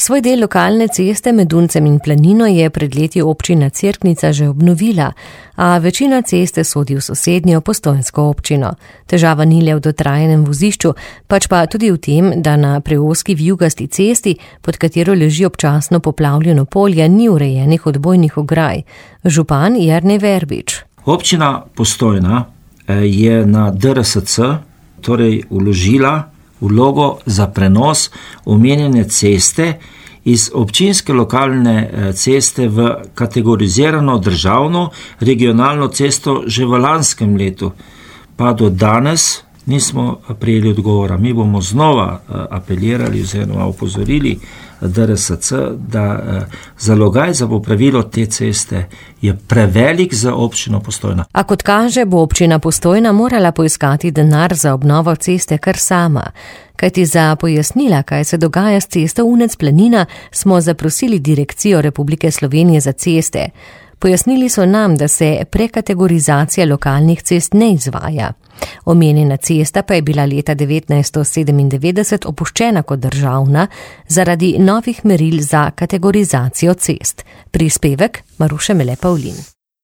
Svoj del lokalne ceste med Duncem in Planino je pred leti občina Cerknica že obnovila, a večina ceste sodi v sosednjo Postojnsko občino. Težava ni le v dotrajanem vozišču, pač pa tudi v tem, da na preozki vijugasti cesti, pod katero leži občasno poplavljeno polje, ni urejenih odbojnih ograj. Župan Jernej Verbič. Občina Postojna je na DRSC torej vložila vlogo za prenos omenjene ceste iz občinske lokalne ceste v kategorizirano državno regionalno cesto že v lanskem letu. Pa do danes nismo prijeli odgovora. Mi bomo znova apelirali oziroma opozorili DRSC, da zalogaj za popravilo te ceste je prevelik za občino Postojna. A kot kaže, bo občina Postojna morala poiskati denar za obnovo ceste kar sama. Kajti za pojasnila, kaj se dogaja s cesto Unec-Planina, smo zaprosili Direkcijo Republike Slovenije za ceste. Pojasnili so nam, da se prekategorizacija lokalnih cest ne izvaja. Omenjena cesta pa je bila leta 1997 opuščena kot državna zaradi novih meril za kategorizacijo cest. Prispevek Maruše Mele Pavlin.